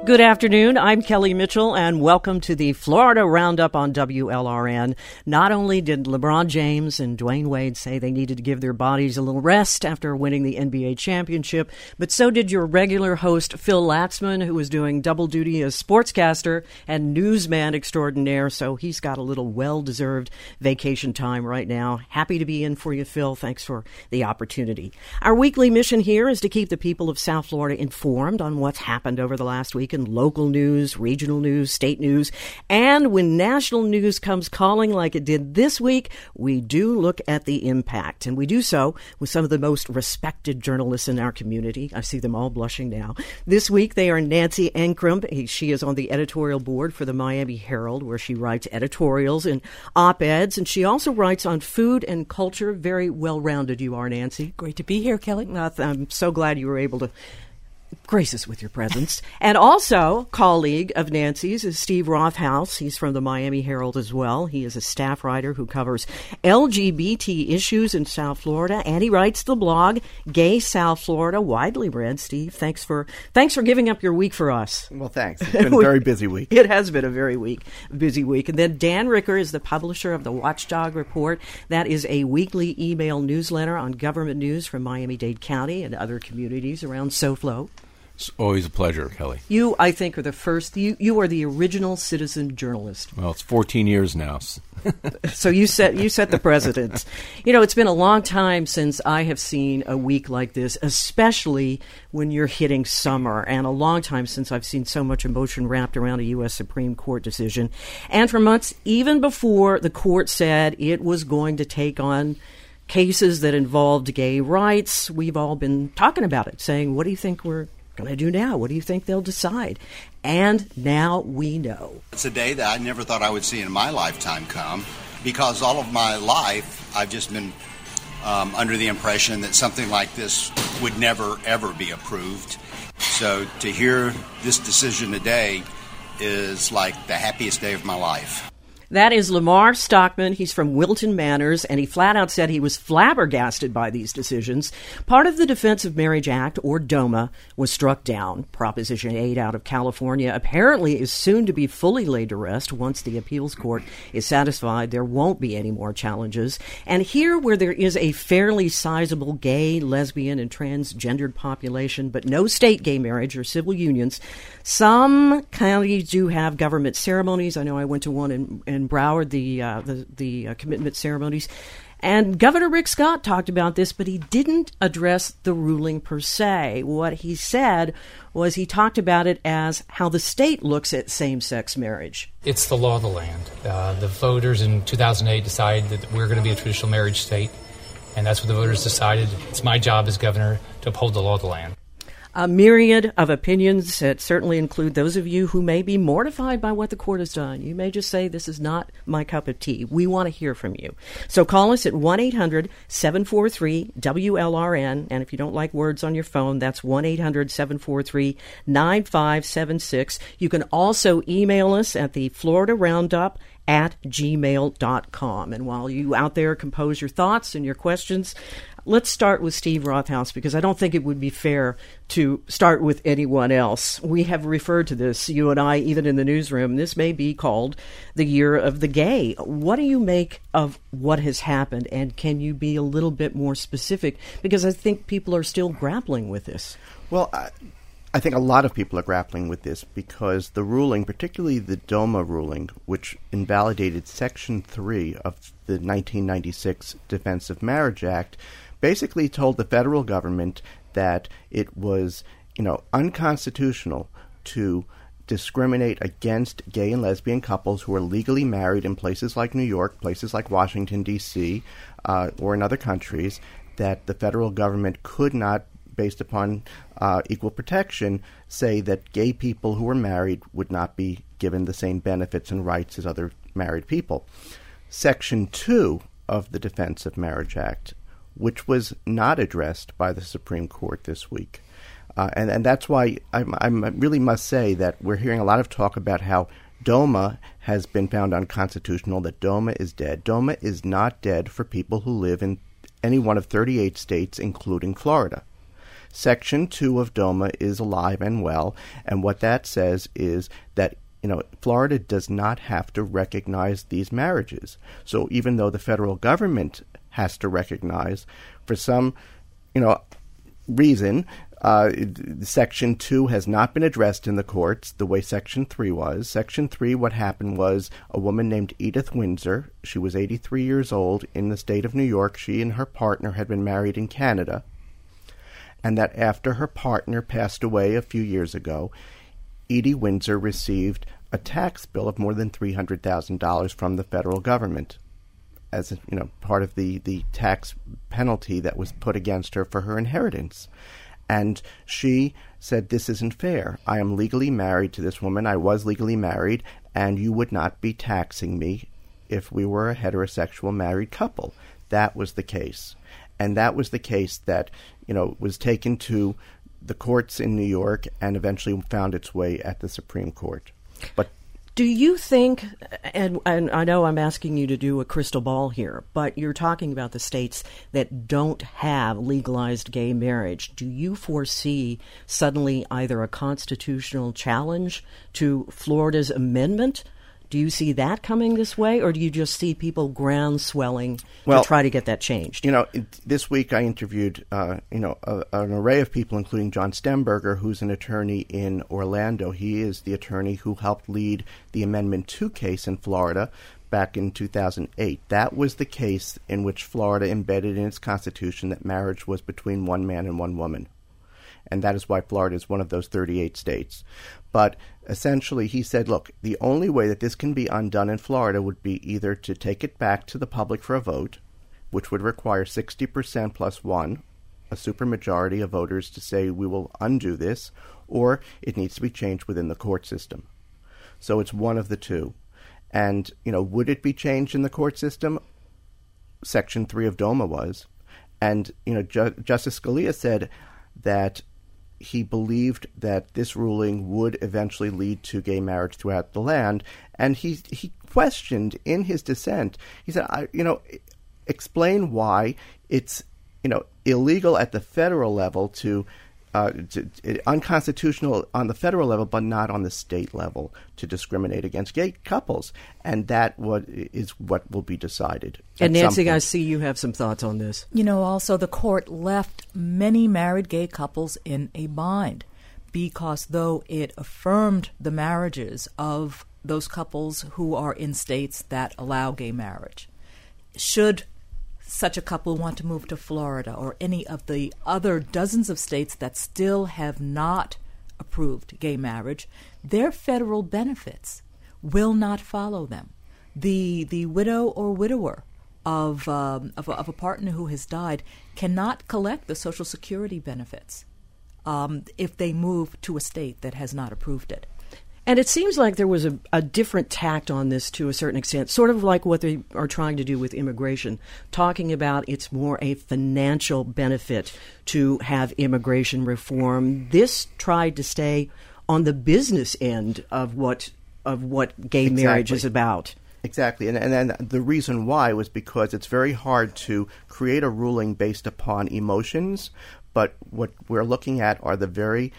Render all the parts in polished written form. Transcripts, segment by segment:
Good afternoon. I'm Kelly Mitchell, and welcome to the Florida Roundup on WLRN. Not only did LeBron James and Dwayne Wade say they needed to give their bodies a little rest after winning the NBA championship, but so did your regular host, Phil Latzman, who was doing double duty as sportscaster and newsman extraordinaire, so he's got a little well-deserved vacation time right now. Happy to be in for you, Phil. Thanks for the opportunity. Our weekly mission here is to keep the people of South Florida informed on what's happened over the last week in local news, regional news, state news, and when national news comes calling like it did this week, we do look at the impact, and we do so with some of the most respected journalists in our community. I see them all blushing now. This week, they are Nancy Ankrum. She is on the editorial board for the Miami Herald, where she writes editorials and op-eds, and she also writes on food and culture. Very well-rounded you are, Nancy. Great to be here, Kelly. I'm so glad you were able to grace us with your presence. And also, colleague of Nancy's is Steve Rothaus. He's from the Miami Herald as well. He is a staff writer who covers LGBT issues in South Florida, and he writes the blog Gay South Florida, widely read. Steve, thanks for giving up your week for us. Well, thanks. It's been a very busy week. It has been a very busy week. And then Dan Ricker is the publisher of the Watchdog Report. That is a weekly email newsletter on government news from Miami-Dade County and other communities around SoFlo. It's always a pleasure, Kelly. You, I think, are the first. You are the original citizen journalist. Well, it's 14 years now. So you set the precedent. You know, it's been a long time since I have seen a week like this, especially when you're hitting summer, and a long time since I've seen so much emotion wrapped around a U.S. Supreme Court decision. And for months, even before the court said it was going to take on cases that involved gay rights, we've all been talking about it, saying, what do you think we're going to do now? What do you think they'll decide? And now we know. It's a day that I never thought I would see in my lifetime come, because all of my life I've just been under the impression that something like this would never, ever be approved. So to hear this decision today is like the happiest day of my life. That is Lamar Stockman. He's from Wilton Manors, and he flat out said he was flabbergasted by these decisions. Part of the Defense of Marriage Act, or DOMA, was struck down. Proposition 8 out of California apparently is soon to be fully laid to rest. Once the appeals court is satisfied, there won't be any more challenges. And here, where there is a fairly sizable gay, lesbian, and transgendered population, but no state gay marriage or civil unions, some counties do have government ceremonies. I know I went to one in Broward, the commitment ceremonies. And Governor Rick Scott talked about this, but he didn't address the ruling per se. What he said was he talked about it as how the state looks at same-sex marriage. It's the law of the land. The voters in 2008 decided that we're going to be a traditional marriage state, and that's what the voters decided. It's my job as governor to uphold the law of the land. A myriad of opinions that certainly include those of you who may be mortified by what the court has done. You may just say, this is not my cup of tea. We want to hear from you. So call us at 1-800-743-WLRN. And if you don't like words on your phone, that's 1-800-743-9576. You can also email us at the Florida Roundup @gmail.com. And while you out there compose your thoughts and your questions, let's start with Steve Rothaus, because I don't think it would be fair to start with anyone else. We have referred to this, you and I, even in the newsroom. This may be called the Year of the Gay. What do you make of what has happened, and can you be a little bit more specific? Because I think people are still grappling with this. Well, I think a lot of people are grappling with this because the ruling, particularly the DOMA ruling, which invalidated Section 3 of the 1996 Defense of Marriage Act, basically told the federal government that it was, unconstitutional to discriminate against gay and lesbian couples who are legally married in places like New York, places like Washington, D.C., or in other countries, that the federal government could not, based upon equal protection, say that gay people who were married would not be given the same benefits and rights as other married people. Section 2 of the Defense of Marriage Act, which was not addressed by the Supreme Court this week. And that's why I really must say that we're hearing a lot of talk about how DOMA has been found unconstitutional, that DOMA is dead. DOMA is not dead for people who live in any one of 38 states, including Florida. Section 2 of DOMA is alive and well, and what that says is that Florida does not have to recognize these marriages. So even though the federal government has to recognize, for some, reason, Section 2 has not been addressed in the courts the way Section 3 was. Section 3, what happened was a woman named Edith Windsor. She was 83 years old in the state of New York. She and her partner had been married in Canada. And that after her partner passed away a few years ago, Edie Windsor received a tax bill of more than $300,000 from the federal government as part of the tax penalty that was put against her for her inheritance. And she said, this isn't fair. I am legally married to this woman. I was legally married, and you would not be taxing me if we were a heterosexual married couple. That was the case. And that was the case that, was taken to the courts in New York and eventually found its way at the Supreme Court. But do you think, and I know I'm asking you to do a crystal ball here, but you're talking about the states that don't have legalized gay marriage. Do you foresee suddenly either a constitutional challenge to Florida's amendment? Do you see that coming this way, or do you just see people groundswelling to try to get that changed? This week I interviewed, an array of people, including John Stemberger, who's an attorney in Orlando. He is the attorney who helped lead the Amendment 2 case in Florida back in 2008. That was the case in which Florida embedded in its constitution that marriage was between one man and one woman. And that is why Florida is one of those 38 states. But essentially, he said, look, the only way that this can be undone in Florida would be either to take it back to the public for a vote, which would require 60% plus one, a supermajority of voters to say we will undo this, or it needs to be changed within the court system. So it's one of the two. And, would it be changed in the court system? Section 3 of DOMA was. And, Justice Scalia said that he believed that this ruling would eventually lead to gay marriage throughout the land, and he questioned in his dissent. He said, explain why it's illegal at the federal level to unconstitutional on the federal level, but not on the state level to discriminate against gay couples, and that is what will be decided. And Nancy, I see you have some thoughts on this. Also the court left many married gay couples in a bind because though it affirmed the marriages of those couples who are in states that allow gay marriage, should such a couple want to move to Florida or any of the other dozens of states that still have not approved gay marriage, their federal benefits will not follow them. The widow or widower of a partner who has died cannot collect the Social Security benefits if they move to a state that has not approved it. And it seems like there was a different tact on this to a certain extent, sort of like what they are trying to do with immigration, talking about it's more a financial benefit to have immigration reform. This tried to stay on the business end of what gay marriage is about. Exactly. And then the reason why was because it's very hard to create a ruling based upon emotions, but what we're looking at are the very,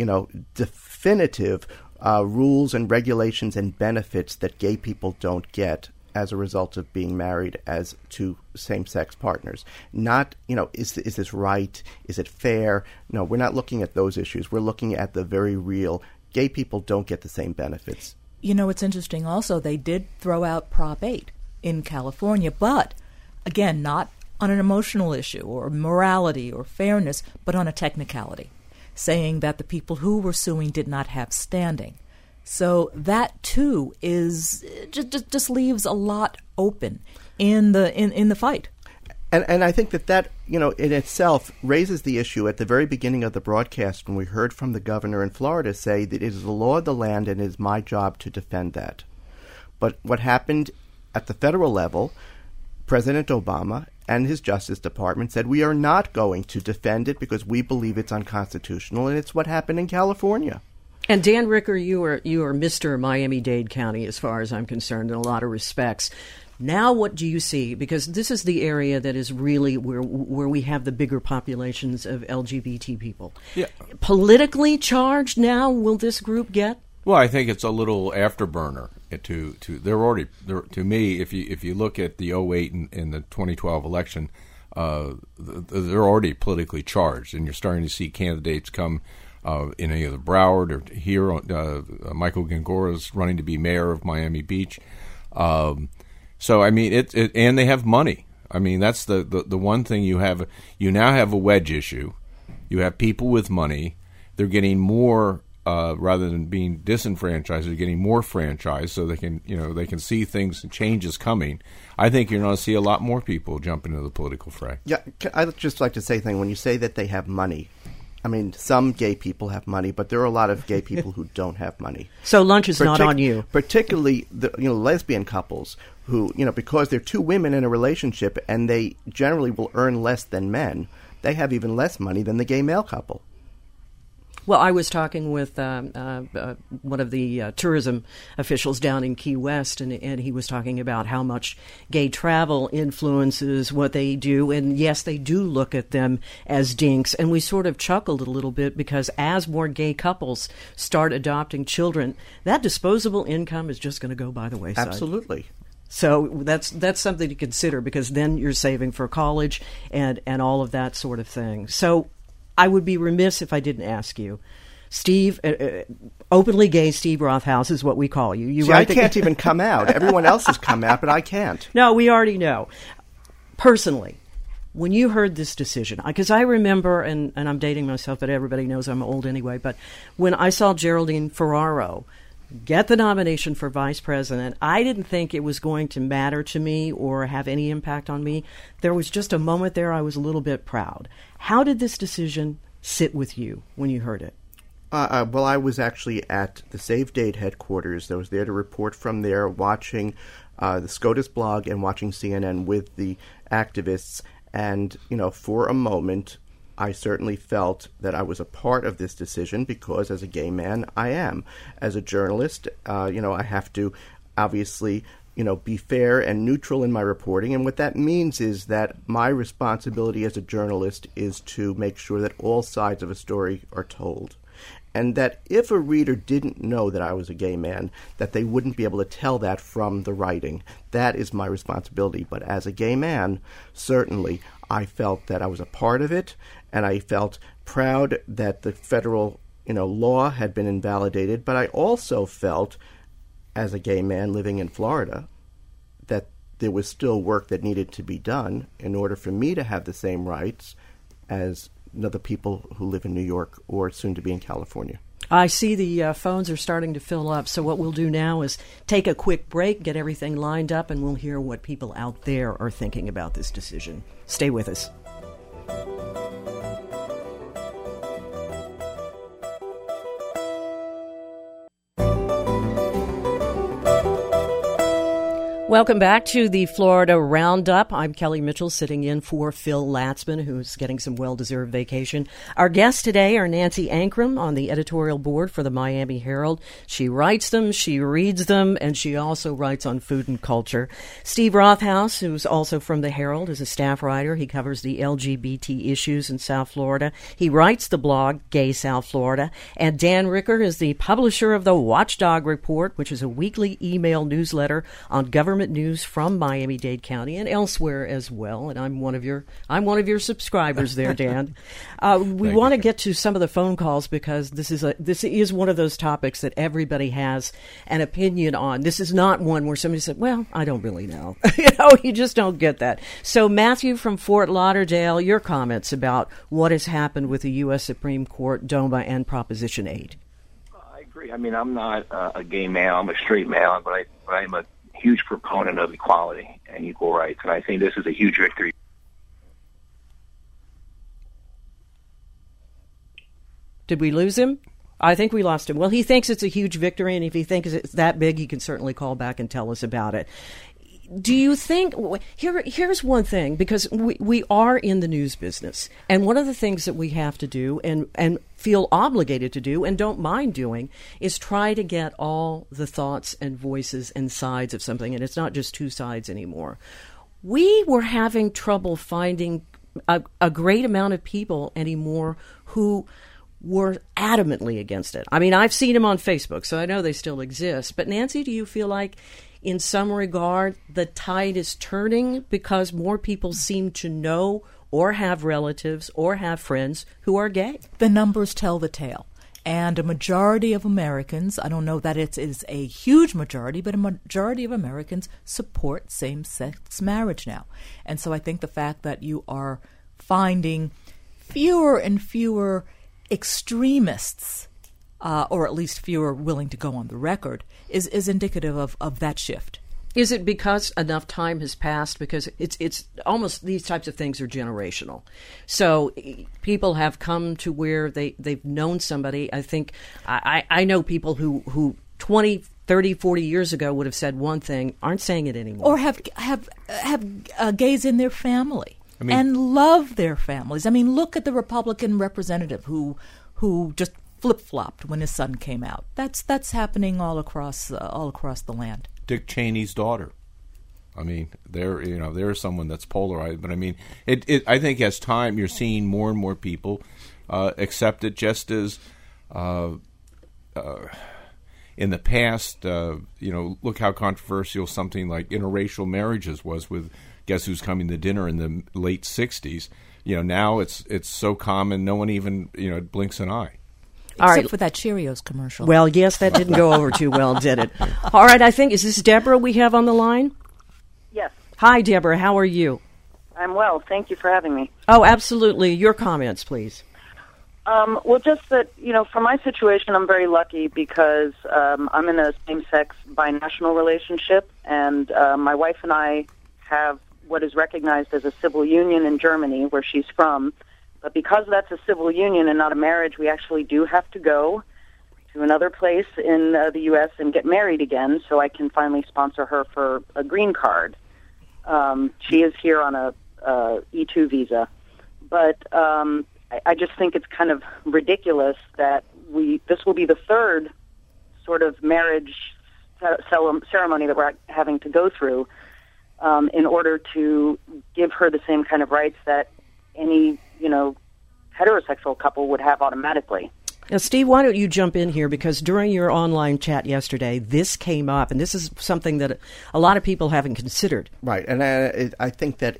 definitive rules and regulations and benefits that gay people don't get as a result of being married as to same-sex partners. Not, is this right? Is it fair? No, we're not looking at those issues. We're looking at the very real. Gay people don't get the same benefits. It's interesting also, they did throw out Prop 8 in California, but again, not on an emotional issue or morality or fairness, but on a technicality, saying that the people who were suing did not have standing. So that too is just leaves a lot open in the fight. And I think that in itself raises the issue at the very beginning of the broadcast when we heard from the governor in Florida say that it is the law of the land and it is my job to defend that. But what happened at the federal level, President Obama and his Justice Department said we are not going to defend it because we believe it's unconstitutional, and it's what happened in California. And Dan Ricker, you are Mr. Miami-Dade County as far as I'm concerned in a lot of respects. Now, what do you see? Because this is the area that is really where we have the bigger populations of LGBT people. Yeah. Politically charged now, will this group get? Well, I think it's a little afterburner. To me, if you look at the 2008 and the 2012 election, they're already politically charged, and you're starting to see candidates come in either Broward or here. Michael Gongora's running to be mayor of Miami Beach. So I mean, and they have money. I mean, that's the one thing you have. You now have a wedge issue. You have people with money. They're getting more rather than being disenfranchised. They're getting more franchised, so they can see things and changes coming. I think you're going to see a lot more people jump into the political fray. Yeah, I'd just like to say something. When you say that they have money, I mean, some gay people have money, but there are a lot of gay people who don't have money. So lunch is not on you. Particularly the lesbian couples who, because they're two women in a relationship and they generally will earn less than men, they have even less money than the gay male couple. Well, I was talking with one of the tourism officials down in Key West, and he was talking about how much gay travel influences what they do. And yes, they do look at them as dinks. And we sort of chuckled a little bit because as more gay couples start adopting children, that disposable income is just going to go by the wayside. Absolutely. So that's something to consider, because then you're saving for college and all of that sort of thing. So I would be remiss if I didn't ask you, Steve, openly gay Steve Rothaus is what we call you. I can't even come out. Everyone else has come out, but I can't. No, we already know. Personally, when you heard this decision, because I remember, and I'm dating myself, but everybody knows I'm old anyway, but when I saw Geraldine Ferraro get the nomination for vice president, I didn't think it was going to matter to me or have any impact on me. There was just a moment there I was a little bit proud. How did this decision sit with you when you heard it? Well, I was actually at the Save Date headquarters. I was there to report from there, watching the SCOTUS blog and watching CNN with the activists. And, for a moment, I certainly felt that I was a part of this decision because, as a gay man, I am. As a journalist, I have to obviously, be fair and neutral in my reporting. And what that means is that my responsibility as a journalist is to make sure that all sides of a story are told. And that if a reader didn't know that I was a gay man, that they wouldn't be able to tell that from the writing. That is my responsibility. But as a gay man, certainly I felt that I was a part of it, and I felt proud that the federal, law had been invalidated. But I also felt, as a gay man living in Florida, that there was still work that needed to be done in order for me to have the same rights as the people who live in New York or soon to be in California. I see the phones are starting to fill up, so what we'll do now is take a quick break, get everything lined up, and we'll hear what people out there are thinking about this decision. Stay with us. Welcome back to the Florida Roundup. I'm Kelly Mitchell, sitting in for Phil Latzman, who's getting some well-deserved vacation. Our guests today are Nancy Ankrum on the editorial board for the Miami Herald. She writes them, she reads them, and she also writes on food and culture. Steve Rothaus, who's also from the Herald, is a staff writer. He covers the LGBT issues in South Florida. He writes the blog Gay South Florida. And Dan Ricker is the publisher of the Watchdog Report, which is a weekly email newsletter on government news from Miami-Dade County and elsewhere as well. And I'm one of your subscribers there, Dan. We want to get to some of the phone calls because this is one of those topics that everybody has an opinion on. This is not one where somebody said, "Well, I don't really know." You just don't get that. So, Matthew from Fort Lauderdale, your comments about what has happened with the U.S. Supreme Court, DOMA, and Proposition 8. I agree. I mean, I'm not a gay male. I'm a straight male, but I'm a huge proponent of equality and equal rights, and I think this is a huge victory. Did we lose him? I think we lost him. Well, he thinks it's a huge victory, and if he thinks it's that big, he can certainly call back and tell us about it. do you think here's one thing, because we are in the news business, and one of the things that we have to do and feel obligated to do and don't mind doing is try to get all the thoughts and voices and sides of something, and it's not just two sides anymore. We were having trouble finding a great amount of people anymore who were adamantly against it. I mean, I've seen them on Facebook, so I know they still exist. But Nancy, do you feel like in some regard the tide is turning because more people seem to know or have relatives or have friends who are gay? The numbers tell the tale. And a majority of Americans, I don't know that it is a huge majority, but a majority of Americans support same-sex marriage now. And so I think the fact that you are finding fewer and fewer extremists, or at least fewer willing to go on the record, is indicative of that shift. Is it because enough time has passed? Because it's almost, these types of things are generational. So people have come to where they've known somebody. I think I know people who 20, 30, 40 years ago would have said one thing, aren't saying it anymore. Or have gays in their family and love their families. I mean, look at the Republican representative who just flip-flopped when his son came out. That's happening all across the land. Dick Cheney's daughter. I mean, there's someone that's polarized, but I mean, I think as time you're seeing more and more people accept it, just as in the past, look how controversial something like interracial marriages was with Guess Who's Coming to Dinner in the late '60s. Now it's so common, no one even blinks an eye. Except for that Cheerios commercial. Well, yes, that didn't go over too well, did it? All right, is this Deborah we have on the line? Yes. Hi, Deborah. How are you? I'm well. Thank you for having me. Oh, absolutely. Your comments, please. Well, just that, for my situation, I'm very lucky because I'm in a same-sex binational relationship, and my wife and I have what is recognized as a civil union in Germany, where she's from. But because that's a civil union and not a marriage, we actually do have to go to another place in the U.S. and get married again so I can finally sponsor her for a green card. She is here on a E2 visa. But I just think it's kind of ridiculous that this will be the third sort of marriage ceremony that we're having to go through in order to give her the same kind of rights that any heterosexual couple would have automatically. Now, Steve, why don't you jump in here, because during your online chat yesterday, this came up, and this is something that a lot of people haven't considered. Right, and I think that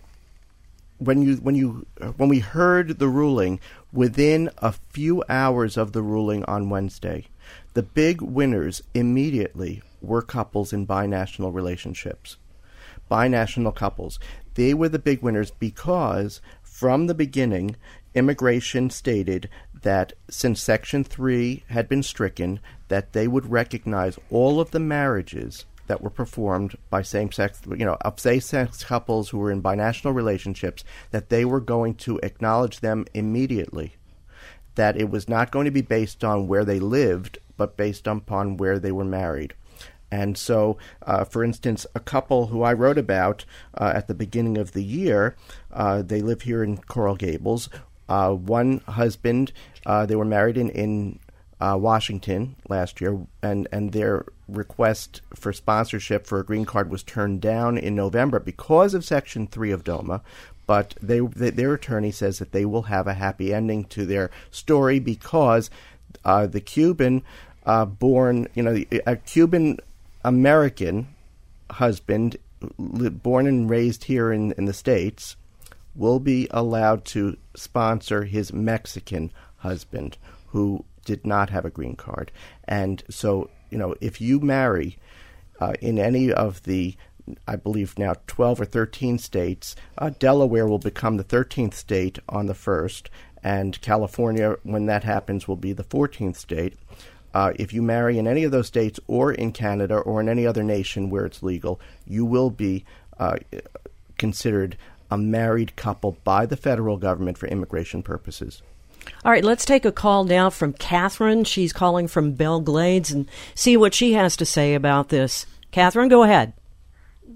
when we heard the ruling, within a few hours of the ruling on Wednesday, the big winners immediately were couples in binational relationships. Binational couples. They were the big winners because from the beginning, immigration stated that since Section 3 had been stricken, that they would recognize all of the marriages that were performed by same-sex couples who were in binational relationships, that they were going to acknowledge them immediately, that it was not going to be based on where they lived, but based upon where they were married. And so, for instance, a couple who I wrote about at the beginning of the year, they live here in Coral Gables. One husband, they were married in Washington last year, and their request for sponsorship for a green card was turned down in November because of Section 3 of DOMA. But their attorney says that they will have a happy ending to their story because the Cuban born, a Cuban American husband born and raised here in the States will be allowed to sponsor his Mexican husband who did not have a green card. And so, if you marry in any of the, I believe now 12 or 13 states, Delaware will become the 13th state on the 1st, and California, when that happens, will be the 14th state. If you marry in any of those states or in Canada or in any other nation where it's legal, you will be considered a married couple by the federal government for immigration purposes. All right, let's take a call now from Catherine. She's calling from Belle Glades and see what she has to say about this. Catherine, go ahead. Yes,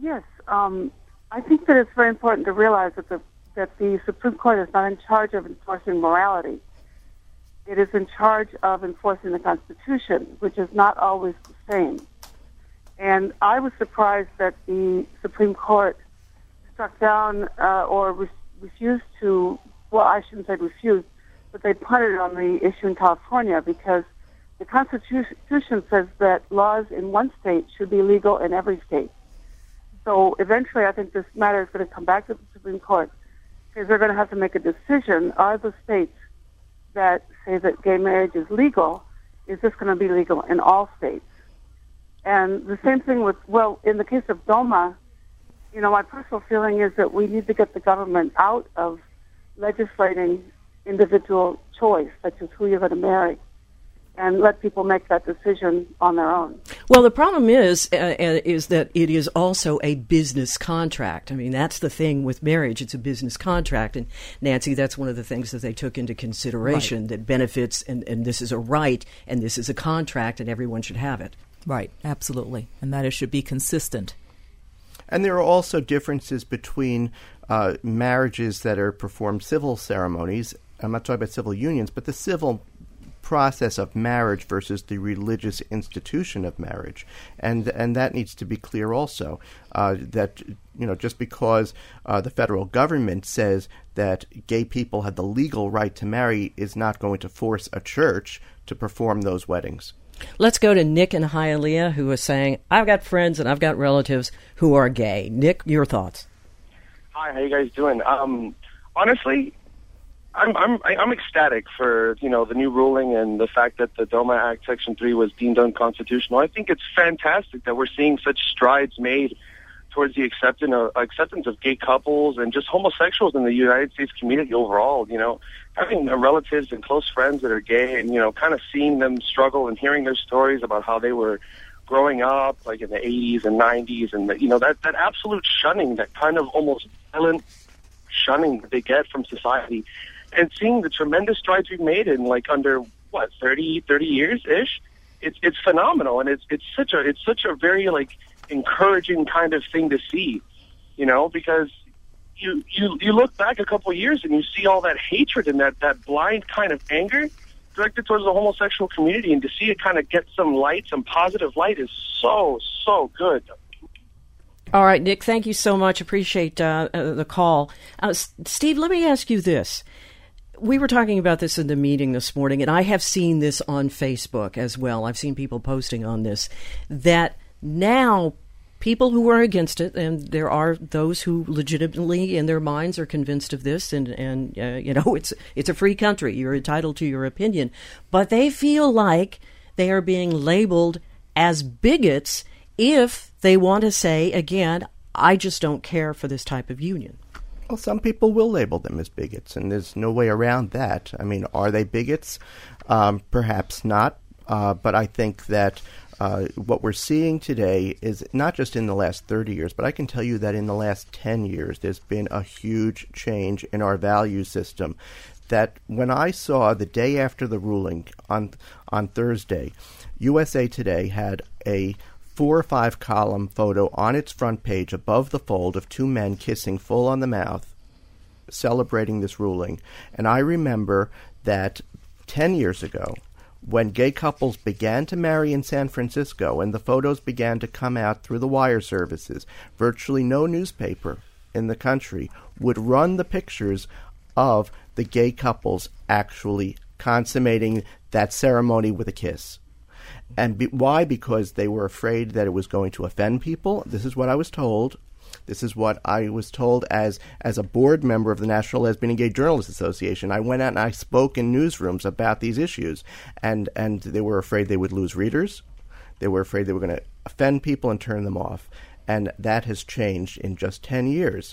I think that it's very important to realize that the Supreme Court is not in charge of enforcing morality. It is in charge of enforcing the Constitution, which is not always the same. And I was surprised that the Supreme Court struck down or refused to, well, I shouldn't say refused, but they punted on the issue in California because the Constitution says that laws in one state should be legal in every state. So eventually I think this matter is going to come back to the Supreme Court because they're going to have to make a decision. Are the states that say that gay marriage is legal, is this going to be legal in all states? And the same thing with, well, in the case of DOMA, you know, my personal feeling is that we need to get the government out of legislating individual choice, such as who you're going to marry, and let people make that decision on their own. Well, the problem is that it is also a business contract. I mean, that's the thing with marriage. It's a business contract. And, Nancy, that's one of the things that they took into consideration, right, that benefits, and this is a right, and this is a contract, and everyone should have it. Right, absolutely. And that it should be consistent. And there are also differences between marriages that are performed civil ceremonies. I'm not talking about civil unions, but the civil process of marriage versus the religious institution of marriage, and that needs to be clear also. That, you know, just because the federal government says that gay people have the legal right to marry is not going to force a church to perform those weddings. Let's go to Nick in Hialeah, who is saying, I've got friends and I've got relatives who are gay. Nick, your thoughts? Hi, how you guys doing? Honestly, I'm ecstatic for, you know, the new ruling and the fact that the DOMA Act Section 3 was deemed unconstitutional. I think it's fantastic that we're seeing such strides made towards the acceptance of gay couples and just homosexuals in the United States community overall. You know, having relatives and close friends that are gay and, you know, kind of seeing them struggle and hearing their stories about how they were growing up, like in the 80s and 90s, and, you know, that absolute shunning, that kind of almost violent shunning that they get from society. And seeing the tremendous strides we've made in, like, under 30 years ish, it's phenomenal, and it's such a very, like, encouraging kind of thing to see, you know, because you look back a couple of years and you see all that hatred and that blind kind of anger directed towards the homosexual community, and to see it kind of get some light, some positive light, is so good. All right, Nick, thank you so much. Appreciate the call. Steve, let me ask you this. We were talking about this in the meeting this morning, and I have seen this on Facebook as well. I've seen people posting on this, that now people who are against it, and there are those who legitimately in their minds are convinced of this, and you know, it's a free country. You're entitled to your opinion. But they feel like they are being labeled as bigots if they want to say, again, I just don't care for this type of union. Well, some people will label them as bigots, and there's no way around that. I mean, are they bigots? Perhaps not, but I think that what we're seeing today is not just in the last 30 years, but I can tell you that in the last 10 years, there's been a huge change in our value system. That when I saw the day after the ruling on Thursday, USA Today had a 4 or 5 column photo on its front page above the fold of two men kissing full on the mouth, celebrating this ruling. And I remember that 10 years ago, when gay couples began to marry in San Francisco and the photos began to come out through the wire services, virtually no newspaper in the country would run the pictures of the gay couples actually consummating that ceremony with a kiss. And why? Because they were afraid that it was going to offend people. This is what I was told. This is what I was told as a board member of the National Lesbian and Gay Journalists Association. I went out and I spoke in newsrooms about these issues, and they were afraid they would lose readers. They were afraid they were going to offend people and turn them off. And that has changed in just 10 years.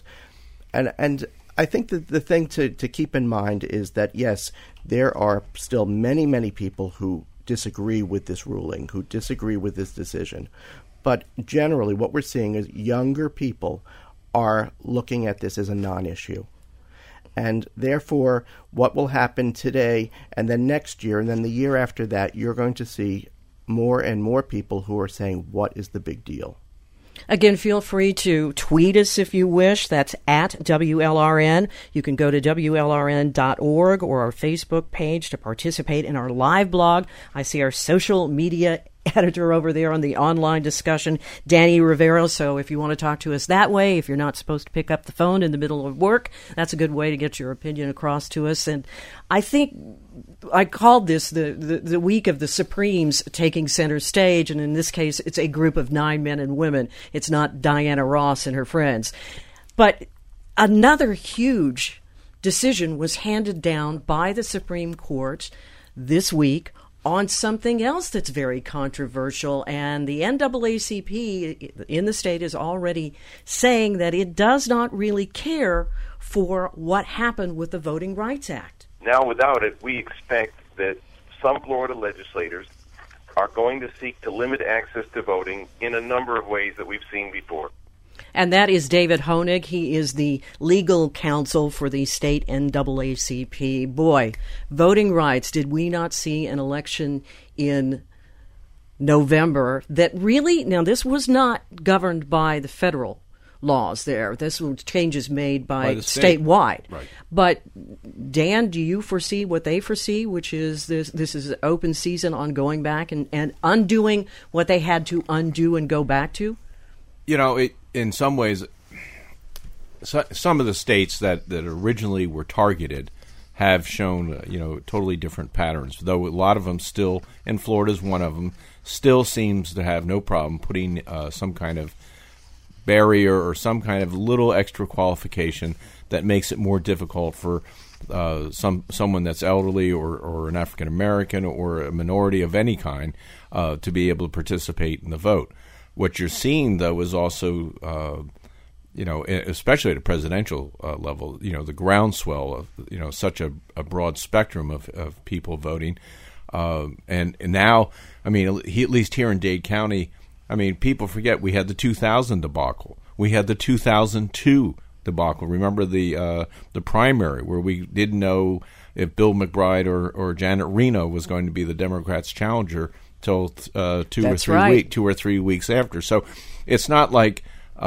And I think that the thing to keep in mind is that, yes, there are still many, many people who disagree with this ruling, who disagree with this decision. But generally what we're seeing is younger people are looking at this as a non-issue. And therefore, what will happen today and then next year and then the year after that, you're going to see more and more people who are saying, what is the big deal? Again, feel free to tweet us if you wish. That's at WLRN. You can go to WLRN.org or our Facebook page to participate in our live blog. I see our social media editor over there on the online discussion, Danny Rivero. So if you want to talk to us that way, if you're not supposed to pick up the phone in the middle of work, that's a good way to get your opinion across to us. And I think I called this the week of the Supremes taking center stage, and in this case, it's a group of 9 men and women. It's not Diana Ross and her friends. But another huge decision was handed down by the Supreme Court this week on something else that's very controversial, and the NAACP in the state is already saying that it does not really care for what happened with the Voting Rights Act. Now, without it, we expect that some Florida legislators are going to seek to limit access to voting in a number of ways that we've seen before. And that is David Honig. He is the legal counsel for the state NAACP. Boy, voting rights. Did we not see an election in November that really, now this was not governed by the federal laws there. This was changes made by statewide. Right. But Dan, do you foresee what they foresee, which is this is an open season on going back and undoing what they had to undo and go back to? You know, in some ways, some of the states that originally were targeted have shown, totally different patterns, though a lot of them still, and Florida's one of them, still seems to have no problem putting some kind of barrier or some kind of little extra qualification that makes it more difficult for someone that's elderly or an African American or a minority of any kind to be able to participate in the vote. What you're seeing, though, is also, especially at a presidential level, the groundswell of, such a broad spectrum of people voting. And now, at least here in Dade County, people forget we had the 2000 debacle. We had the 2002 debacle. Remember the primary where we didn't know if Bill McBride or Janet Reno was going to be the Democrats' challenger till 2 or 3 weeks after. So it's not like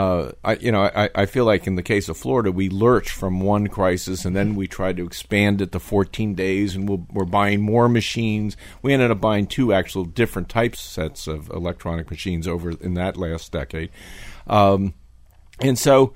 I feel like in the case of Florida, we lurched from one crisis and then we tried to expand it to 14 days, and we're buying more machines. We ended up buying 2 actual different sets of electronic machines over in that last decade, and so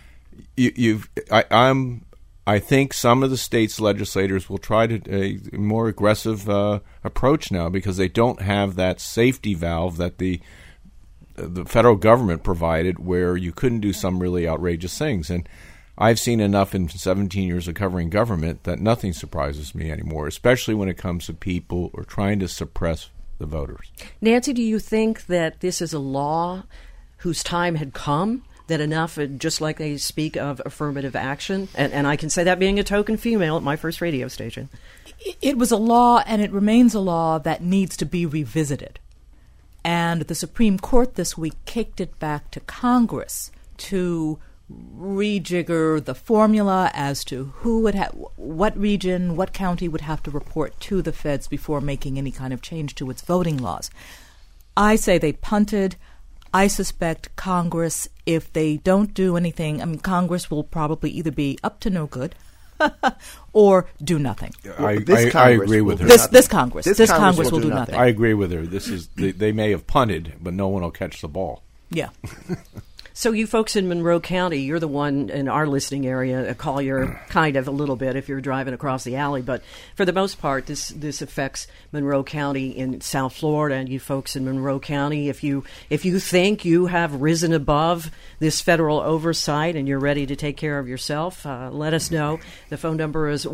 I think some of the state's legislators will try a more aggressive approach now because they don't have that safety valve that the federal government provided where you couldn't do some really outrageous things. And I've seen enough in 17 years of covering government that nothing surprises me anymore, especially when it comes to people who are trying to suppress the voters. Nancy, do you think that this is a law whose time had come? That enough, just like they speak of affirmative action, and I can say that being a token female at my first radio station. It was a law, and it remains a law that needs to be revisited. And the Supreme Court this week kicked it back to Congress to rejigger the formula as to who would have, what region, what county would have to report to the feds before making any kind of change to its voting laws. I say they punted. I suspect Congress, if they don't do anything, Congress will probably either be up to no good or do nothing. I agree with her. This Congress will do nothing. I agree with her. They may have punted, but no one will catch the ball. Yeah. So you folks in Monroe County, you're the one in our listening area, Collier, kind of a little bit if you're driving across the alley. But for the most part, this affects Monroe County in South Florida. And you folks in Monroe County, if you think you have risen above this federal oversight and you're ready to take care of yourself, let us know. The phone number is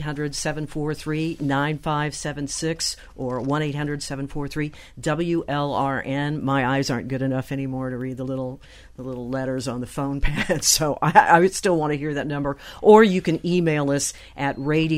1-800-743-9576 or 1-800-743-WLRN. My eyes aren't good enough anymore to read the little letters on the phone pad, so I would still want to hear that number. Or you can email us at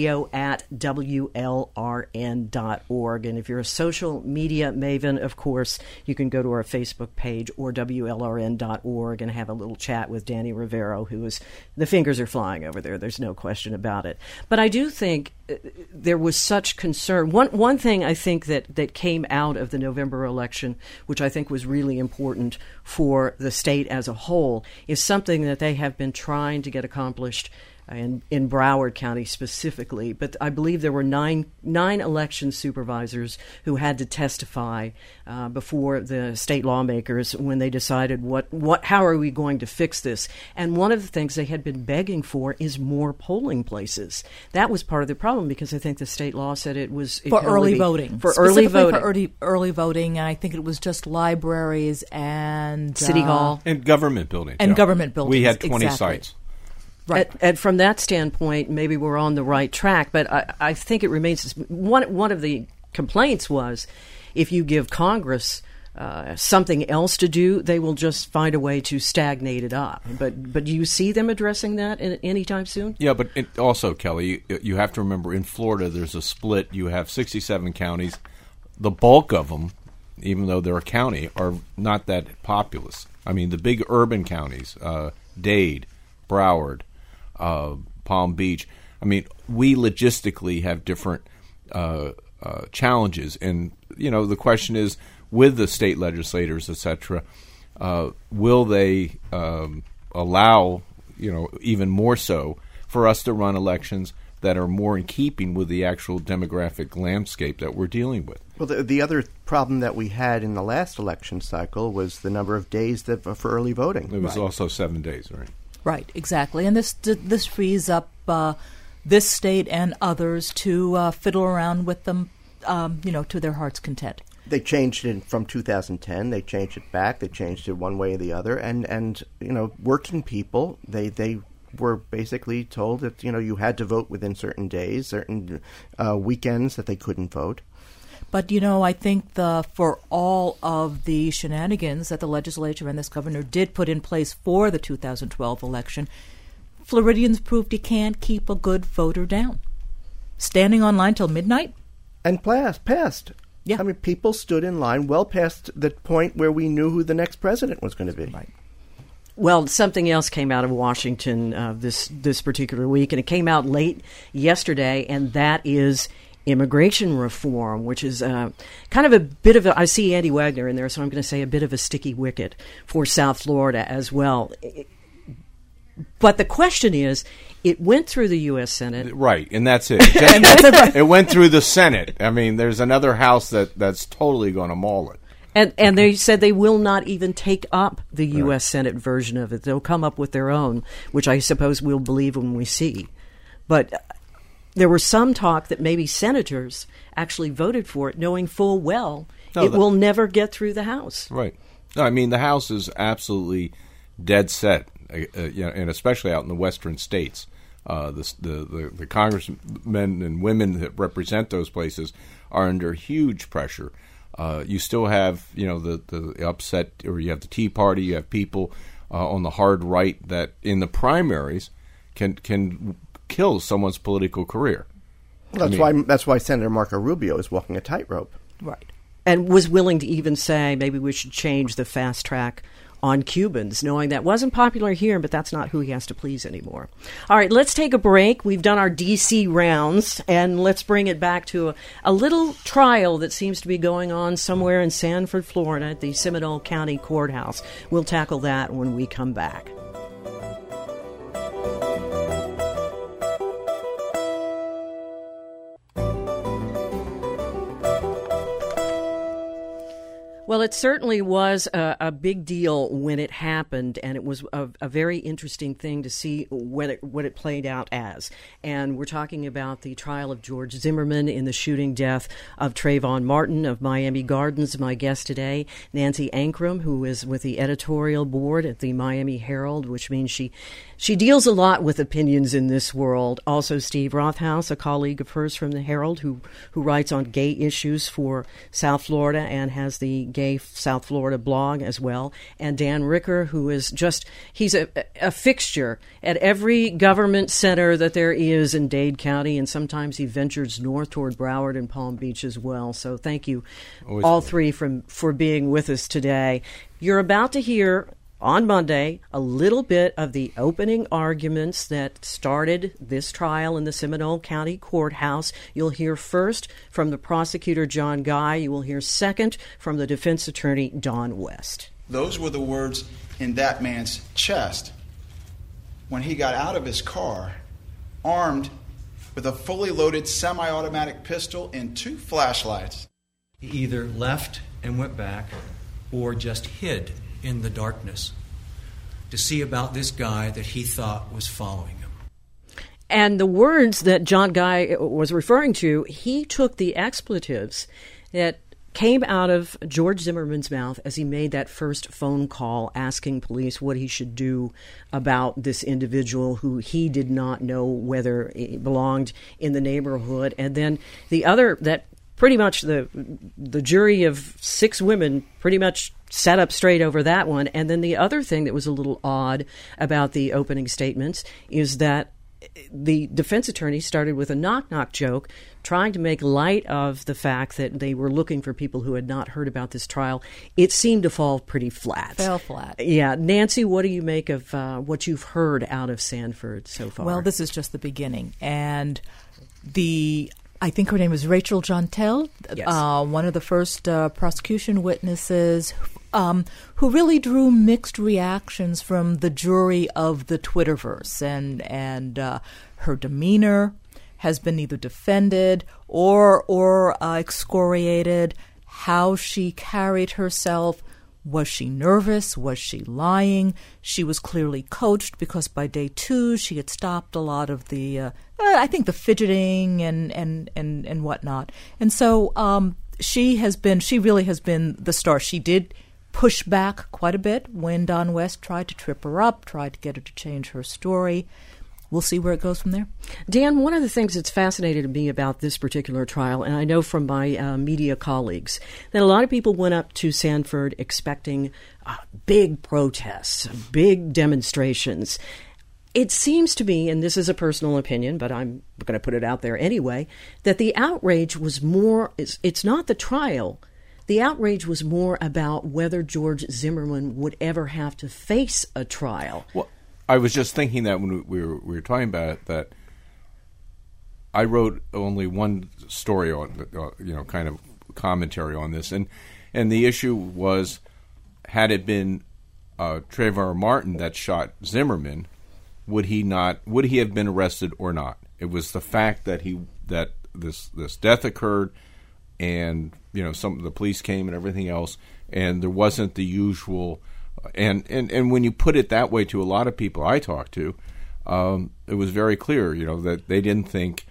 radio@WLRN.org. And if you're a social media maven, of course, you can go to our Facebook page or WLRN.org and have a little chat with Danny Rivero, the fingers are flying over there. There's no question about it. But I do think there was such concern. One thing I think that came out of the November election, which I think was really important for the state as a whole, is something that they have been trying to get accomplished in Broward County specifically. But I believe there were nine election supervisors who had to testify before the state lawmakers when they decided how are we going to fix this. And one of the things they had been begging for is more polling places. That was part of the problem because I think the state law said it for early voting. For early voting. For early voting, and I think it was just libraries and City Hall. And government buildings. And government buildings. We had 20 exactly. sites. Right. And from that standpoint, maybe we're on the right track. But I think it remains one of the complaints was if you give Congress something else to do, they will just find a way to stagnate it up. But do you see them addressing that anytime soon? Yeah, but also, Kelly, you have to remember in Florida there's a split. You have 67 counties. The bulk of them, even though they're a county, are not that populous. I mean, the big urban counties, Dade, Broward, Palm Beach. I mean, we logistically have different challenges, and the question is, with the state legislators, etc., will they allow, even more so, for us to run elections that are more in keeping with the actual demographic landscape that we're dealing with? Well, the other problem that we had in the last election cycle was the number of days for early voting. It was also 7 days, right? Right, exactly. And this frees up this state and others to fiddle around with them, to their heart's content. They changed it from 2010. They changed it back. They changed it one way or the other. And working people, they were basically told that, you had to vote within certain days, certain weekends that they couldn't vote. But, I think for all of the shenanigans that the legislature and this governor did put in place for the 2012 election, Floridians proved you can't keep a good voter down. Standing on line till midnight? And passed. Yeah. I mean, people stood in line well past the point where we knew who the next president was going to be. Right. Well, something else came out of Washington this particular week, and it came out late yesterday, and that is immigration reform, which is kind of a bit of I see Andy Wagner in there, so I'm going to say a bit of a sticky wicket for South Florida as well. But the question is, it went through the U.S. Senate. Right, and that's it. It went through the Senate. I mean, there's another house that's totally going to maul it. And they said they will not even take up the U.S. Senate version of it. They'll come up with their own, which I suppose we'll believe when we see. But there was some talk that maybe senators actually voted for it, knowing full well it will never get through the House. Right. No, I mean, the House is absolutely dead set, and especially out in the western states. The congressmen and women that represent those places are under huge pressure. You still have, the upset, or you have the Tea Party, you have people on the hard right that in the primaries can kill someone's political career. Well, that's why Senator Marco Rubio is walking a tightrope. Right. And was willing to even say maybe we should change the fast track on Cubans, knowing that wasn't popular here, but that's not who he has to please anymore. All right, let's take a break. We've done our D.C. rounds, and let's bring it back to a little trial that seems to be going on somewhere in Sanford, Florida, at the Seminole County Courthouse. We'll tackle that when we come back. Well, it certainly was a big deal when it happened, and it was a very interesting thing to see what it played out as. And we're talking about the trial of George Zimmerman in the shooting death of Trayvon Martin of Miami Gardens. My guest today, Nancy Ankrum, who is with the editorial board at the Miami Herald, which means she deals a lot with opinions in this world. Also, Steve Rothaus, a colleague of hers from the Herald, who writes on gay issues for South Florida and has the Gay South Florida blog as well. And Dan Ricker, who is he's a fixture at every government center that there is in Dade County, and sometimes he ventures north toward Broward and Palm Beach as well. So thank you all three for being with us today. You're about to hear on Monday a little bit of the opening arguments that started this trial in the Seminole County Courthouse. You'll hear first from the prosecutor, John Guy. You will hear second from the defense attorney, Don West. Those were the words in that man's chest when he got out of his car, armed with a fully loaded semi-automatic pistol and 2 flashlights. He either left and went back or just hid in the darkness to see about this guy that he thought was following him. And the words that John Guy was referring to, he took the expletives that came out of George Zimmerman's mouth as he made that first phone call asking police what he should do about this individual who he did not know whether he belonged in the neighborhood. And then the other, that pretty much the jury of 6 women pretty much sat up straight over that one. And then the other thing that was a little odd about the opening statements is that the defense attorney started with a knock-knock joke, trying to make light of the fact that they were looking for people who had not heard about this trial. It seemed to fall pretty flat. Fell flat. Yeah. Nancy, what do you make of what you've heard out of Sanford so far? Well, this is just the beginning. And I think her name was Rachel Jontel, yes. One of the first prosecution witnesses who really drew mixed reactions from the jury of the Twitterverse, and her demeanor has been either defended or excoriated. How she carried herself. Was she nervous? Was she lying? She was clearly coached because by day 2 she had stopped a lot of the, I think, the fidgeting and whatnot. And so she really has been the star. She did push back quite a bit when Don West tried to trip her up, tried to get her to change her story. We'll see where it goes from there. Dan, one of the things that's fascinated me about this particular trial, and I know from my media colleagues, that a lot of people went up to Sanford expecting big protests, big demonstrations. It seems to me, and this is a personal opinion, but I'm going to put it out there anyway, that the outrage was more, it's not the trial. The outrage was more about whether George Zimmerman would ever have to face a trial. Well, I was just thinking that when we were talking about it, that I wrote only one story on, kind of commentary on this, and the issue was, had it been Trayvon Martin that shot Zimmerman, would he have been arrested or not? It was the fact that this death occurred, and some of the police came and everything else, and there wasn't the usual. And when you put it that way to a lot of people I talked to, it was very clear, that they didn't think,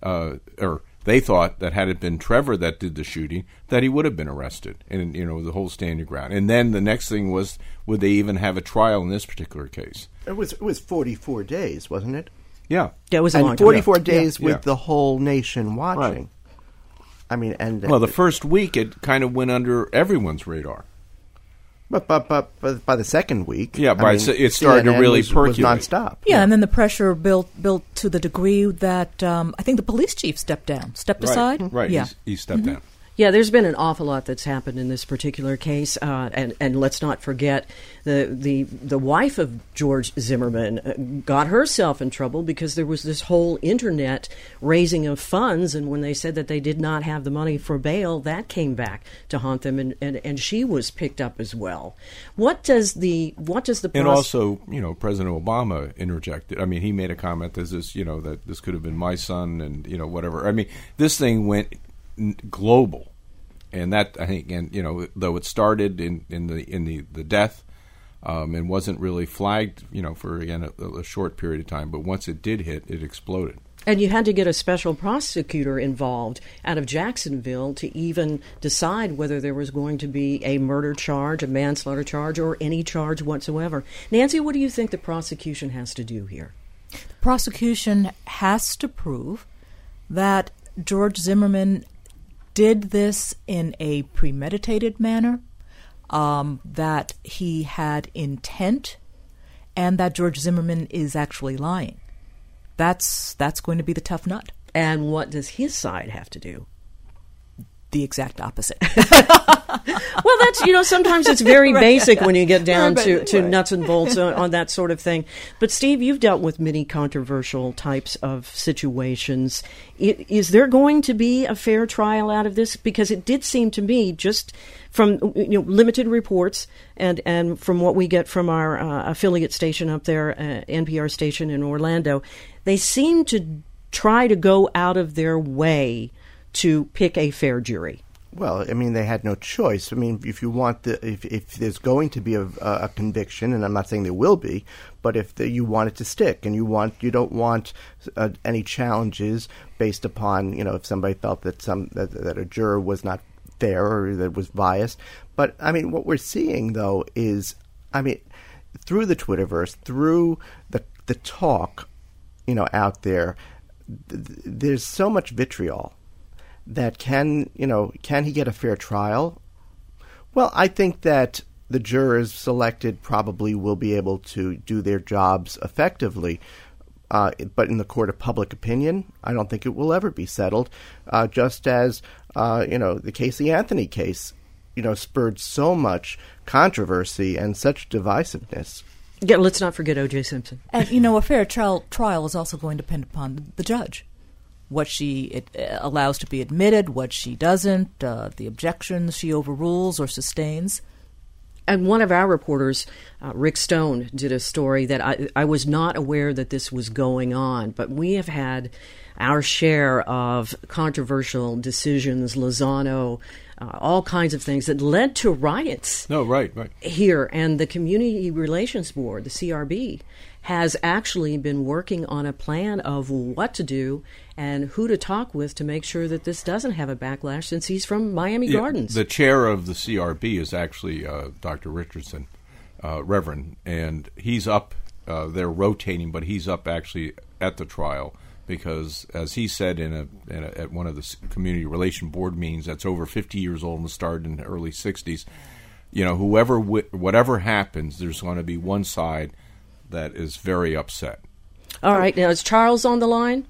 or they thought that had it been Trevor that did the shooting, that he would have been arrested, and the whole stand your ground. And then the next thing was, would they even have a trial in this particular case? It was 44 days, wasn't it? Yeah, that was a long time. 44 days with the whole nation watching. Right. I mean, and the first week it kind of went under everyone's radar. But by the second week, it started to really percolate. Was nonstop. Yeah, and then the pressure built to the degree that I think the police chief stepped aside. Right, yeah. He stepped down. Yeah, there's been an awful lot that's happened in this particular case, and let's not forget the wife of George Zimmerman got herself in trouble because there was this whole internet raising of funds, and when they said that they did not have the money for bail, that came back to haunt them, and she was picked up as well. What does the and also President Obama interjected. I mean, he made a comment that this could have been my son, and whatever. I mean, this thing went global, and that I think, and though it started in the death, and wasn't really flagged, for again a short period of time, but once it did hit, it exploded. And you had to get a special prosecutor involved out of Jacksonville to even decide whether there was going to be a murder charge, a manslaughter charge, or any charge whatsoever. Nancy, what do you think the prosecution has to do here? The prosecution has to prove that George Zimmerman did this in a premeditated manner, that he had intent, and that George Zimmerman is actually lying. That's going to be the tough nut. And what does his side have to do? The exact opposite. Well, that's, sometimes it's very basic when you get down to nuts and bolts on that sort of thing. But, Steve, you've dealt with many controversial types of situations. Is there going to be a fair trial out of this? Because it did seem to me, just from limited reports and from what we get from our affiliate station up there, NPR station in Orlando, they seem to try to go out of their way to pick a fair jury. Well, I mean, they had no choice. I mean, if you want if there's going to be a conviction, and I'm not saying there will be, but if you want it to stick, and you don't want any challenges based upon if somebody felt that that a juror was not fair or that was biased. But I mean, what we're seeing though is, I mean, through the Twitterverse, through the talk, out there, there's so much vitriol. That can he get a fair trial? Well, I think that the jurors selected probably will be able to do their jobs effectively. But in the court of public opinion, I don't think it will ever be settled. Just as, the Casey Anthony case, spurred so much controversy and such divisiveness. Yeah, let's not forget O.J. Simpson. And, a fair trial is also going to depend upon the judge. What she allows to be admitted, what she doesn't, the objections she overrules or sustains. And one of our reporters, Rick Stone, did a story that I was not aware that this was going on, but we have had our share of controversial decisions, Lozano, all kinds of things that led to riots. No, right. Here, and the Community Relations Board, the CRB, has actually been working on a plan of what to do and who to talk with to make sure that this doesn't have a backlash, since he's from Miami Gardens. The chair of the CRB is actually Dr. Richardson, Reverend, and he's up. They're rotating, but he's up actually at the trial because, as he said at one of the Community Relation Board meetings, that's over 50 years old and started in the early 60s. Whatever happens, there's going to be one side that is very upset. All right. Now, is Charles on the line?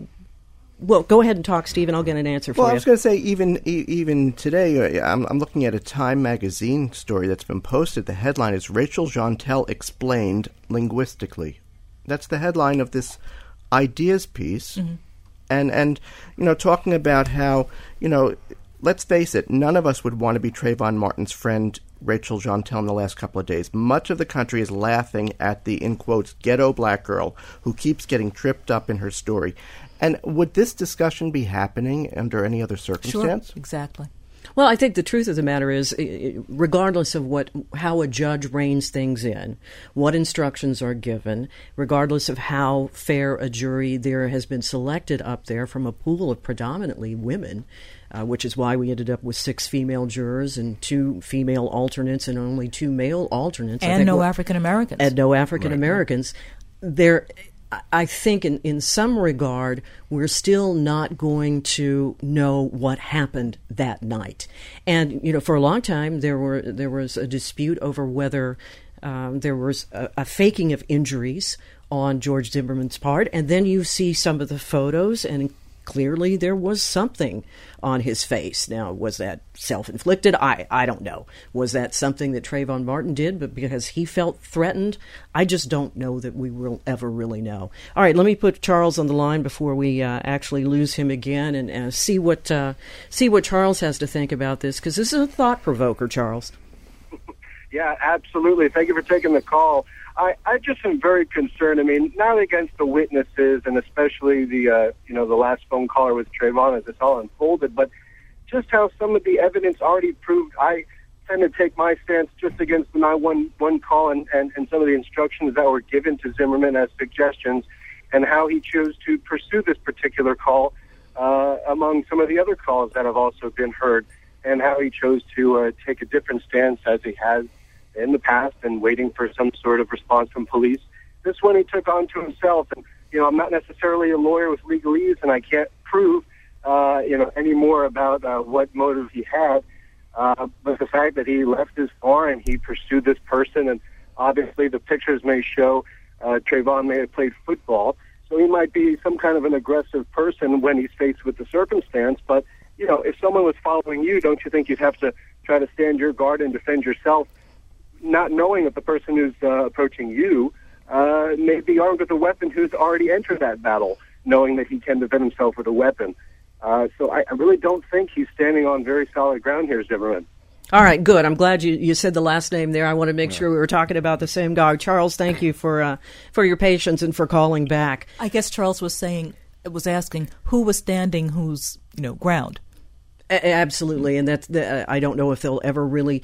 Well, go ahead and talk, Steve, and I'll get an answer for you. Well, I was going to say, even today, I'm looking at a Time magazine story that's been posted. The headline is Rachel Jeantel Explained Linguistically. That's the headline of this ideas piece. Mm-hmm. And talking about how, let's face it, none of us would want to be Trayvon Martin's friend, Rachel Jeantel, in the last couple of days. Much of the country is laughing at the, in quotes, ghetto black girl who keeps getting tripped up in her story. And would this discussion be happening under any other circumstance? Sure, exactly. Well, I think the truth of the matter is, regardless of how a judge reins things in, what instructions are given, regardless of how fair a jury there has been selected up there from a pool of predominantly women, which is why we ended up with 6 female jurors and 2 female alternates and only 2 male alternates. And no African Americans. And no African Americans. Right. I think in some regard, we're still not going to know what happened that night. And, for a long time, there was a dispute over whether there was a faking of injuries on George Zimmerman's part. And then you see some of the photos, and clearly there was something on his face. Now, was that self-inflicted? I don't know. Was that something that Trayvon Martin did, but because he felt threatened? I just don't know that we will ever really know. All right, let me put Charles on the line before we actually lose him again and see what Charles has to think about this, because this is a thought-provoker, Charles. Yeah, absolutely. Thank you for taking the call. I just am very concerned. I mean, not against the witnesses, and especially the last phone caller with Trayvon as this all unfolded, but just how some of the evidence already proved. I tend to take my stance just against the 911 call and some of the instructions that were given to Zimmerman as suggestions, and how he chose to pursue this particular call among some of the other calls that have also been heard, and how he chose to take a different stance as he has in the past and waiting for some sort of response from police. This one he took on to himself. And, I'm not necessarily a lawyer with legalese, and I can't prove, any more about what motive he had. But the fact that he left his farm and he pursued this person, and obviously the pictures may show Trayvon may have played football, so he might be some kind of an aggressive person when he's faced with the circumstance, but if someone was following you, don't you think you'd have to try to stand your guard and defend yourself, not knowing that the person who's approaching you may be armed with a weapon who's already entered that battle, knowing that he can defend himself with a weapon. So I really don't think he's standing on very solid ground here, Zimmerman. All right, good. I'm glad you said the last name there. I want to make sure we were talking about the same guy. Charles, thank you for your patience and for calling back. I guess Charles was asking who was standing whose ground. Absolutely, and that's I don't know if they'll ever really.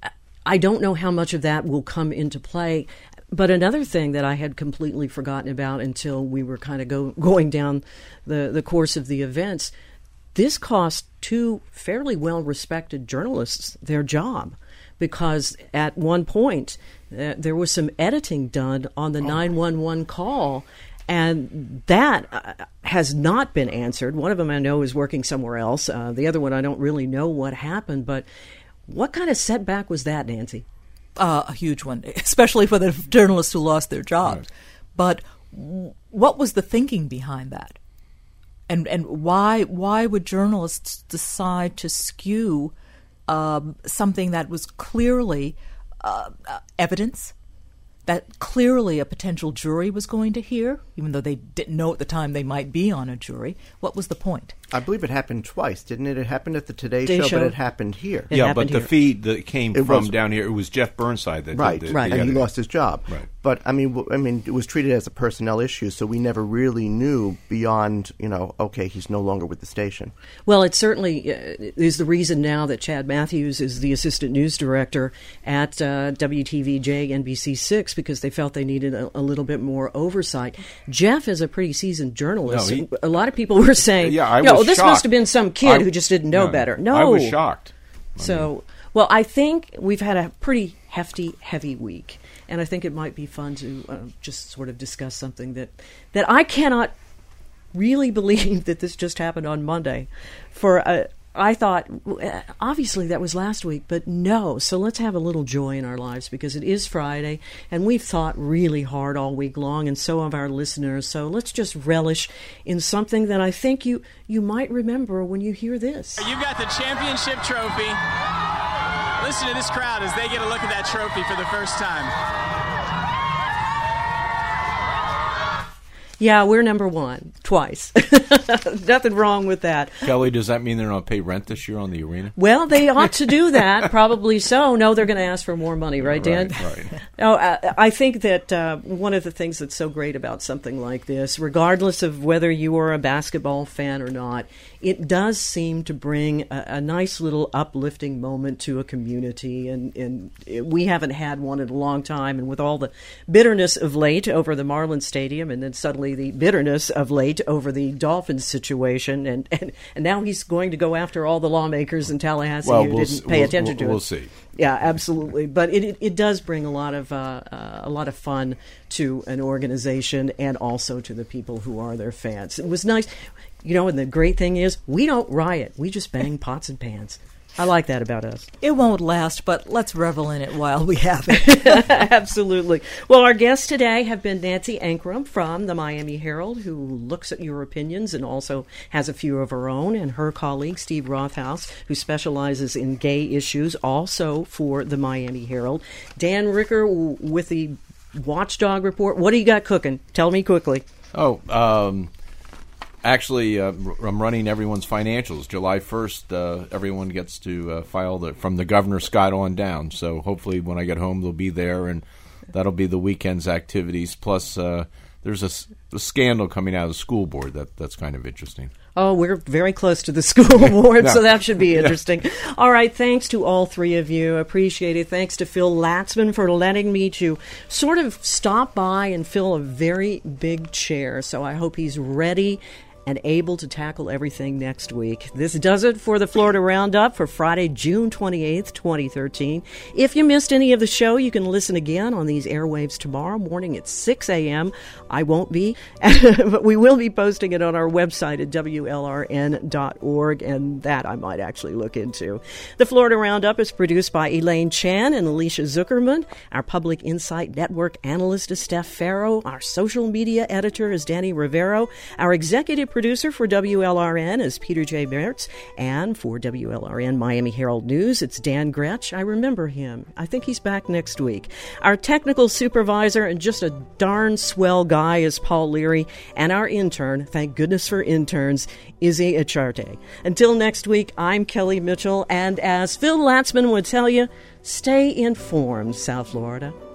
I don't know how much of that will come into play. But another thing that I had completely forgotten about until we were kind of going down the course of the events. This cost two fairly well-respected journalists their job, because at one point there was some editing done on the 911 call, and that has not been answered. One of them I know is working somewhere else. The other one I don't really know what happened, but what kind of setback was that, Nancy? A huge one, especially for the journalists who lost their jobs. Right. But what was the thinking behind that? And why would journalists decide to skew something that was clearly evidence, that clearly a potential jury was going to hear, even though they didn't know at the time they might be on a jury? What was the point? I believe it happened twice, didn't it? It happened at the Today Show, but it happened here. But the feed that came from down here, it was Jeff Burnside that did the and he lost his job. Right. But I mean, it was treated as a personnel issue, so we never really knew beyond, okay, he's no longer with the station. Well, it certainly is the reason now that Chad Matthews is the assistant news director at WTVJ NBC6, because they felt they needed a little bit more oversight. Jeff is a pretty seasoned journalist. A lot of people were saying, this shocked. Must have been some kid who just didn't know better. No. I was shocked. I think we've had a pretty heavy week, and I think it might be fun to just sort of discuss something that I cannot really believe that this just happened on Monday. I thought, obviously that was last week, but no. So let's have a little joy in our lives, because it is Friday, and we've thought really hard all week long, and so have our listeners. So let's just relish in something that I think you might remember when you hear this. You've got the championship trophy. Listen to this crowd as they get a look at that trophy for the first time. Yeah, we're number one, twice. Nothing wrong with that. Kelly, does that mean they're going to pay rent this year on the arena? Well, they ought to do that, probably so. No, they're going to ask for more money, right, Dan? Right. No, I think that one of the things that's so great about something like this, regardless of whether you are a basketball fan or not, it does seem to bring a nice little uplifting moment to a community, and we haven't had one in a long time, and with all the bitterness of late over the Marlins Stadium, and then suddenly the bitterness of late over the Dolphins situation, and now he's going to go after all the lawmakers in Tallahassee who didn't pay attention to it. We'll see. Yeah, absolutely. But it does bring a lot of fun to an organization and also to the people who are their fans. It was nice, and the great thing is we don't riot. We just bang pots and pans. I like that about us. It won't last, but let's revel in it while we have it. Absolutely. Well, our guests today have been Nancy Ankrum from the Miami Herald, who looks at your opinions and also has a few of her own, and her colleague, Steve Rothaus, who specializes in gay issues, also for the Miami Herald. Dan Ricker with the Watchdog Report. What do you got cooking? Tell me quickly. Actually, I'm running everyone's financials. July 1st, everyone gets to file from the governor Scott on down. So hopefully when I get home, they'll be there, and that'll be the weekend's activities. Plus, there's a scandal coming out of the school board that's kind of interesting. Oh, we're very close to the school board, so that should be interesting. All right, thanks to all three of you. Appreciate it. Thanks to Phil Latzman for letting me to sort of stop by and fill a very big chair. So I hope he's ready and able to tackle everything next week. This does it for the Florida Roundup for Friday, June 28th, 2013. If you missed any of the show, you can listen again on these airwaves tomorrow morning at 6 a.m. I won't be, but we will be posting it on our website at WLRN.org, and that I might actually look into. The Florida Roundup is produced by Elaine Chan and Alicia Zuckerman. Our Public Insight Network analyst is Steph Farrow. Our social media editor is Danny Rivero. Our executive producer for WLRN is Peter J. Mertz, and for WLRN Miami Herald News, it's Dan Gretsch. I remember him. I think he's back next week. Our technical supervisor and just a darn swell guy is Paul Leary, and our intern, thank goodness for interns, Izzy Acharte. Until next week, I'm Kelly Mitchell, and as Phil Latzman would tell you, stay informed, South Florida.